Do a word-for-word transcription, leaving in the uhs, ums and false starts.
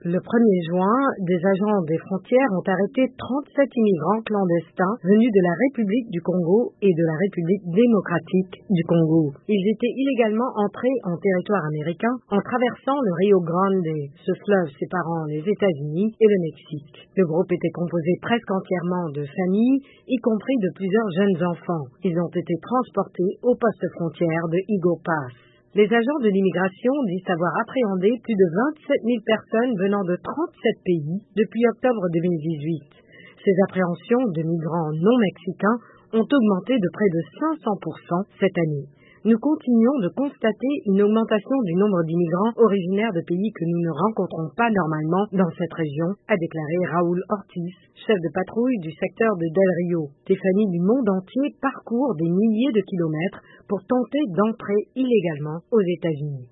Le premier juin, des agents des frontières ont arrêté trente-sept immigrants clandestins venus de la République du Congo et de la République démocratique du Congo. Ils étaient illégalement entrés en territoire américain en traversant le Rio Grande, ce fleuve séparant les États-Unis et le Mexique. Le groupe était composé presque entièrement de familles, y compris de plusieurs jeunes enfants. Ils ont été transportés au poste frontière de Eagle Pass. Les agents de l'immigration disent avoir appréhendé plus de vingt-sept mille personnes venant de trente-sept pays depuis octobre deux mille dix-huit. Ces appréhensions de migrants non mexicains ont augmenté de près de cinq cents pour cent cette année. Nous continuons de constater une augmentation du nombre d'immigrants originaires de pays que nous ne rencontrons pas normalement dans cette région, a déclaré Raúl Ortiz, chef de patrouille du secteur de Del Rio. Des familles du monde entier parcourent des milliers de kilomètres pour tenter d'entrer illégalement aux États-Unis.